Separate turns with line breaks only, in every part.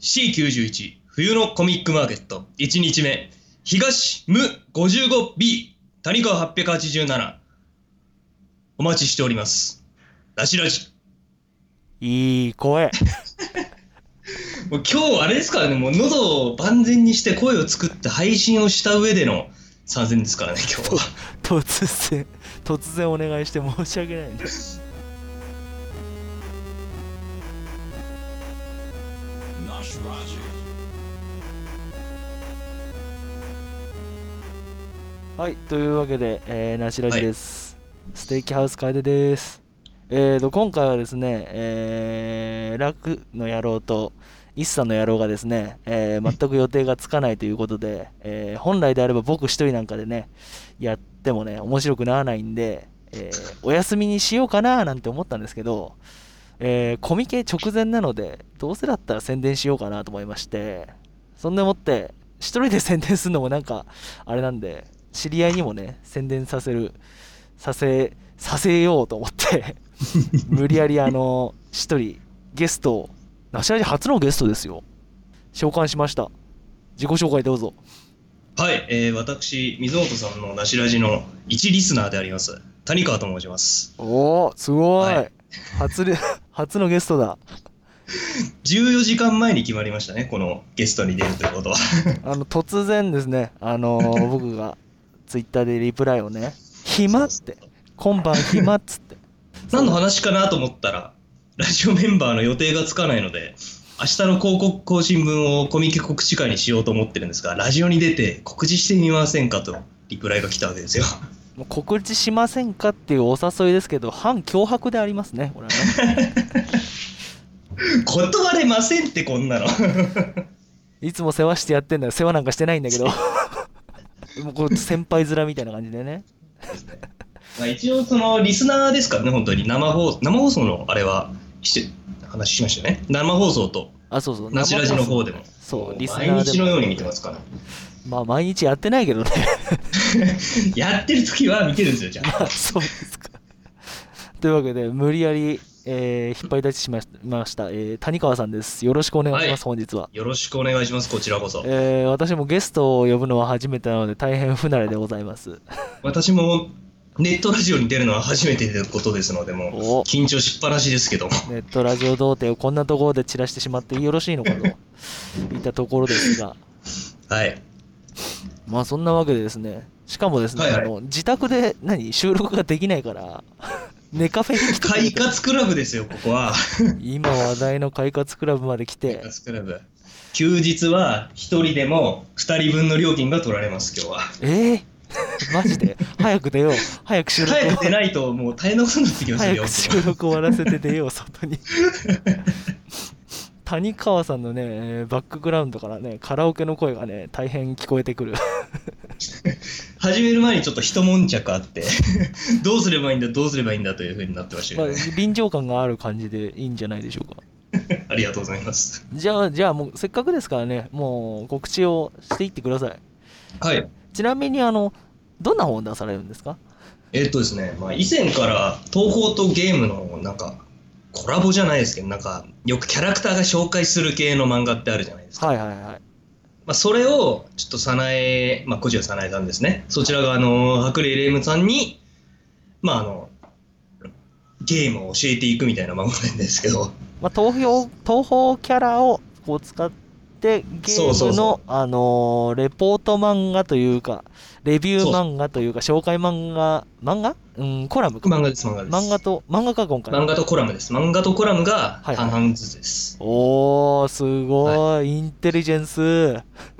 C91 冬のコミックマーケット1日目東無 55B 谷川887お待ちしております。ラジラジ
いい声
もう今日あれですからね、もう喉を万全にして声を作って配信をした上での参戦ですからね、今日は。
突然お願いして申し訳ないんです。はい、というわけで、ナシラジです、はい、ステーキハウス楓です。今回はですね、ラクの野郎とイッサの野郎がですね、全く予定がつかないということで、本来であれば僕一人なんかでねやってもね面白くならないんで、お休みにしようかななんて思ったんですけど、コミケ直前なのでどうせだったら宣伝しようかなと思いまして、そんでもって一人で宣伝するのもなんかあれなんで、知り合いにもね宣伝させようと思って無理やり一人ゲストを、ナシラジ初のゲストですよ、召喚しました。自己紹介どうぞ。
はい、私水本さんのナシラジの一リスナーであります谷川と申します。
おーすごい、はい、初のゲストだ。
14時間前に決まりましたね、このゲストに出るということは。
突然ですね、僕がツイッターでリプライをね、暇って今晩暇っつって
何の話かなと思ったら、ラジオメンバーの予定がつかないので、明日の広告更新分をコミケ告知会にしようと思ってるんですが、ラジオに出て告知してみませんかとリプライが来たわけですよ。
もう告知しませんかっていうお誘いですけど、反脅迫でありますね、これはね。
断れませんって、こんなの。
いつも世話してやってんだよ。世話なんかしてないんだけど。もうこう先輩面みたいな感じでね。
まあ一応そのリスナーですからね、本当に生放送のあれは話しましたね。生放送とナシラジの方でも、
そうリスナーでも
毎日のように見てますから。
まあ毎日やってないけどね。
やってる時は見てるんですよ、じゃあ。
まあそうですか。というわけで無理やり、引っ張り出しました、谷川さんです。よろしくお願いします、はい、本日は。
よろしくお願いします、こちらこそ。
私もゲストを呼ぶのは初めてなので大変不慣れでございます。
私もネットラジオに出るのは初めてということですので、もう緊張しっぱなしですけども。
ネットラジオ童貞をこんなところで散らしてしまってよろしいのかといったところですが、
はい。
まあそんなわけでですね、しかもですね、はいはい、自宅で収録ができないからネカフェに来て
快活クラブですよ、ここは。
今話題の快活クラブまで来て。
快活クラブ。休日は1人でも2人分の料金が取られます、今日は。
マジで早く出よう。早く収録。
早く出ないともう大変なことになってきますよ。
早く収録終わらせて出よう、外に。谷川さんのね、バックグラウンドからね、カラオケの声がね、大変聞こえてくる。
始める前にちょっと一悶着あってどうすればいいんだという風になってましたけどね。
臨場感がある感じでいいんじゃないでしょうか。
ありがとうございます。
じゃあもうせっかくですからね、もう告知をしていってください。
はい。
ちなみにどんな本を出されるんですか？
ですね、まあ、以前から東宝とゲームのなんかコラボじゃないですけど、なんかよくキャラクターが紹介する系の漫画ってあるじゃないですか。
はいはいはい。
まあ、それをちょっと早苗、まあ、小路早苗さんですね、そちらが白麗レイムさんに、まあ、ゲームを教えていくみたいな漫画なんですけど、
まあ、東宝キャラをこう使ってゲームのレポート漫画というかレビュー漫画というか紹介漫画コラムか。
漫画です。
漫画か今回。
漫画とコラムです。漫画とコラムが半々ずつです。
はいはい、おーすごい、はい、インテリジェンス。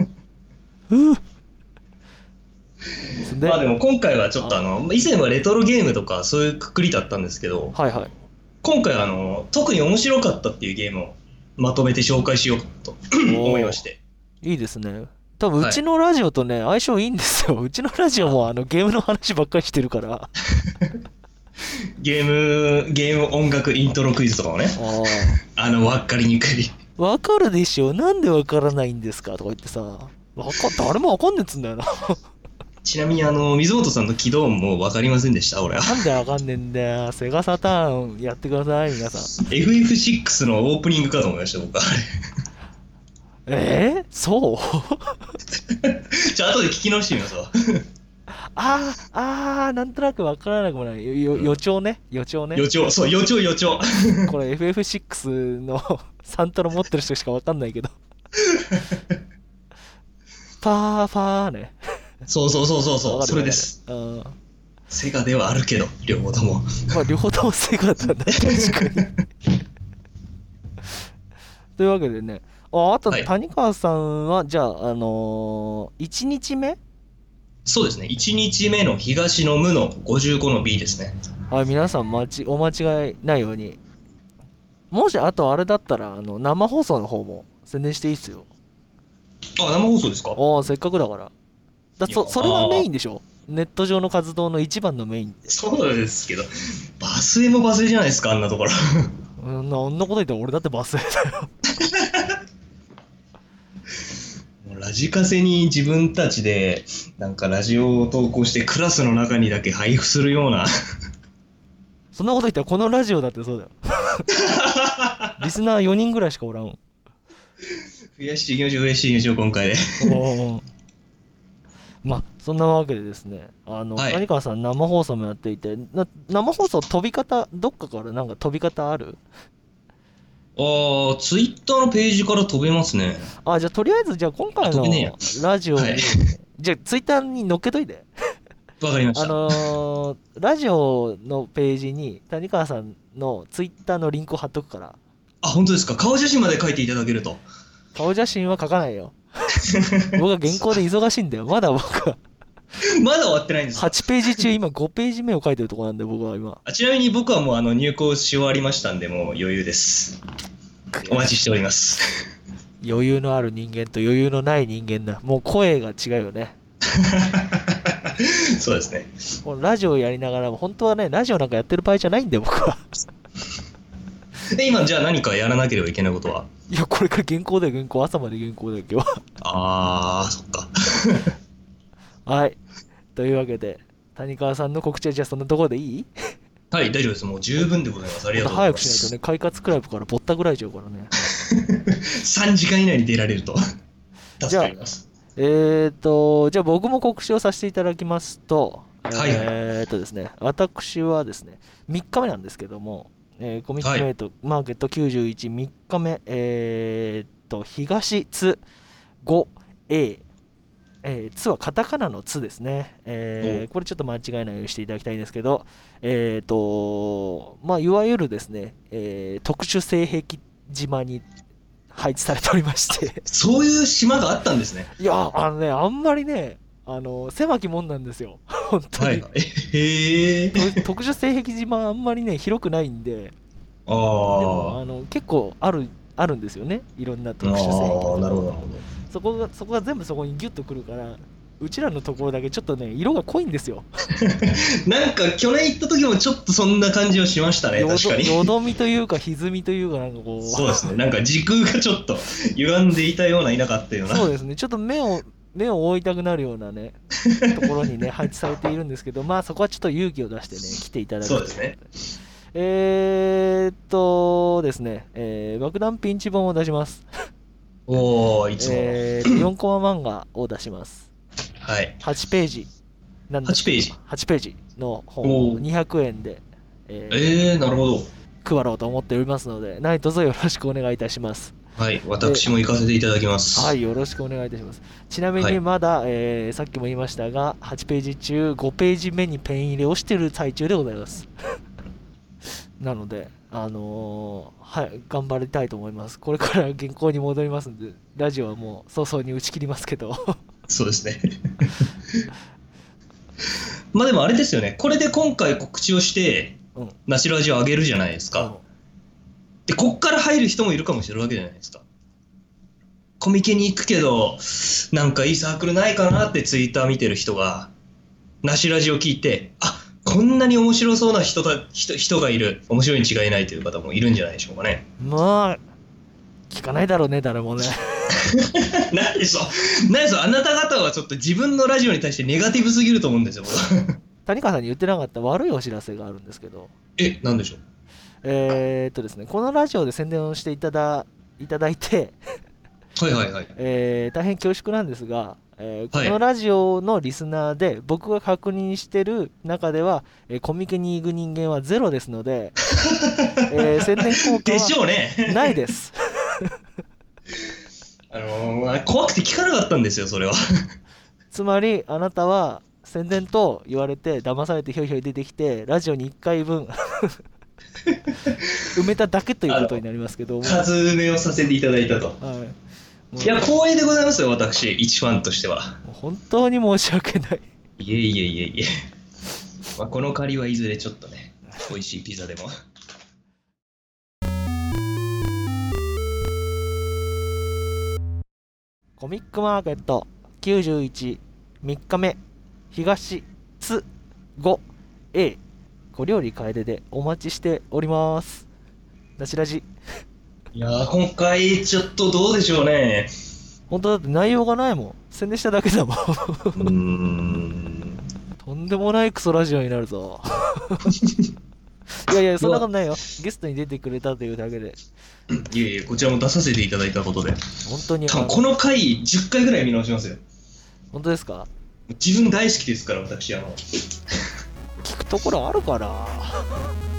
まあでも今回はちょっと以前はレトロゲームとかそういうくくりだったんですけど、
はいはい、
今回は特に面白かったっていうゲームをまとめて紹介しようと思いまして。
いいですね。多分うちのラジオとね、相性いいんですよ。うちのラジオもゲームの話ばっかりしてるから
ゲーム音楽イントロクイズとかもね、分かりにくい。
分かるでしょ、なんで分からないんですかとか言ってさ、誰も分かんねえっつんだよな。
ちなみに水本さんの起動音も分かりませんでした、俺は。
なんで分かんねえんだよ。セガサターンやってください皆さん。
FF6 のオープニングかと思いました僕は。
そう
じゃあ後で聞き直してみますわ。
なんとなくわからなくもない。予兆ね。予兆ね。
予兆、そう、予兆、予兆。
これ FF6 のサントラ持ってる人しかわかんないけど。パーファーね。
そうそうそうそうそう、
わかる
それです。
わかる。うん。
セガではあるけど、両方とも。
まあ、両方ともセガだな、確かに。というわけでね。あと、
はい。
谷川さんは、じゃあ、1日目
そうですね。1日目の東の無の55の B ですね。
はい、皆さんお間違いないように。もし、あとあれだったら、生放送の方も宣伝していいっすよ。
あ、生放送ですか？
せっかくだから。
いや、
それがメインでしょ？ネット上の活動の一番のメインって。
そうですけど、バスへもバスへじゃないですか、あんなところ。
あんなこと言ったら俺だってバスだよ。
もうラジカセに自分たちで、なんかラジオを投稿してクラスの中にだけ配布するような。
そんなこと言ったらこのラジオだってそうだよ。リスナー4人ぐらいしかおらん。
増やしていきましょう、増やしていきましょう、今回で。
おーまあ、そんなわけでですね、
はい。
谷川さん生放送もやっていて、生放送飛び方、どっかからなんか飛び方ある？
ツイッターのページから飛べますね。
じゃあとりあえず、じゃあ今
あ、
回
飛べねえや。
のラジオに、
はい。
じゃあツイッターに載っけといて。
わかりました。
ラジオのページに谷川さんのツイッターのリンクを貼っとくから、
あ、本当ですか？顔写真まで書いていただけると。
顔写真は書かないよ。僕は原稿で忙しいんだよ。まだ僕は
まだ終わってないんですか？
8ページ中、今5ページ目を書いてるところなんで、僕は今。
あ、ちなみに僕はもう入校し終わりましたんで、もう余裕です。お待ちしております。
余裕のある人間と余裕のない人間だ。もう声が違うよね。
そうですね。
このラジオやりながらも、本当はね、ラジオなんかやってる場合じゃないんだよ、僕は。
で、今じゃあ何かやらなければいけないことは？
いや、これから原稿だよ、原稿。朝まで原稿だよ、今日
そっか。
は。はい。というわけで、谷川さんの告知はじゃあそんなところでいい？
はい、大丈夫です。もう十分でございます。ありがとうござい
早
ます。
くしないとね、快活クラブからぼったくられちゃうからね。
3時間以内に出られると
じゃあ、
助かります。
じゃあ僕も告知をさせていただきますと、
はいはい。
ですね、私はですね、3日目なんですけども、コミッ
はい。
クメイトマーケット91、3日目、東津 5A、津はカタカナの津ですね。
お、
これちょっと間違えないようにしていただきたいんですけど、まあ、いわゆるですね、特殊性癖島に配置されておりまして
そういう島があったんですね。
いや、あんまりね、狭き門なんですよ。本当に。
はいはい。へえ。
特殊性癖島あんまりね、広くないんで、
あ
でも、
あ。
結構あるんですよね。いろんな特殊性癖
ああ、なるほど、なる
とかが。
ほど。
そこが全部そこにギュッとくるから、うちらのところだけちょっとね、色が濃いんですよ。
なんか去年行った時もちょっとそんな感じはしましたね、確かに。
よどみというか、歪みというか、なんかこう、
そうですね。なんか時空がちょっと歪んでいたような、いなかったような。
そうですね、ちょっと目を覆いたくなるようなね、ところにね、配置されているんですけど、まあそこはちょっと勇気を出してね、来ていただくということで。
そうですね。
ですね、爆弾ピンチ本を出します。
おー、いつもの。
4コマ漫画を出します。
はい。
8ページなんです
8
けど、
ページ。
8ページの本を
おー。
200円で、
なるほど。
配ろうと思っておりますので、何卒よろしくお願いいたします。
はい。
で、
私も行かせていただきま
はい、
す。
よろしくお願いいたします。ちなみ
はい。
にまだ、さっきも言いましたが、8ページ中5ページ目にペン入れをしている最中でございます。なので、はい、頑張りたいと思います。これから原稿に戻りますんで、ラジオはもう早々に打ち切りますけど。
そうですね。まあでもあれですよね。これで今回告知をして、
うん、
ナシラジを上げるじゃないですか。
うん。
で、こっから入る人もいるかもしれないわけじゃないですか。コミケに行くけど、なんかいいサークルないかなってツイッター見てる人が、ナシラジを聞いて、あ、こんなに面白そうな人がいる。面白いに違いないという方もいるんじゃないでしょうかね。
まあ、聞かないだろうね、誰もね。
何でしょう。何でしょう。あなた方はちょっと自分のラジオに対してネガティブすぎると思うんですよ、僕は。
谷川さんに言ってなかった悪いお知らせがあるんですけど、
何でしょう。
ですね、このラジオで宣伝をしていただいて、
はいはいはい。
大変恐縮なんですが、こ
はい。
のラジオのリスナーで僕が確認してる中では、コミケに行く人間はゼロですので、宣伝効果
で
は
しょうね。
ないです。
怖くて聞かなかったんですよ、それは。
つまりあなたは宣伝と言われて騙されてひょいひょい出てきてラジオに1回分埋めただけということになりますけども、
数埋めをさせていただいたと。
はい、もう
いや、光栄でございますよ、私、一ファンとしては。
もう本当に申し訳ない。
いえいえいえいえ。まあ、この借りはいずれちょっとね、美味しいピザでも。
コミックマーケット91、3日目、東津 5A、小料理楓でお待ちしております。なしラジ。
いやー、今回ちょっとどうでしょうね。
本当だって内容がないもん。宣伝しただけだもん。とんでもないクソラジオになるぞ。いやいや、そんなことないよ。ゲストに出てくれたというだけで。
いえいえ、こちらも出させていただいたことで。
本当に。
多分この回10回ぐらい見直しますよ。
本当ですか？
自分大好きですから、私。
聞くところあるかな。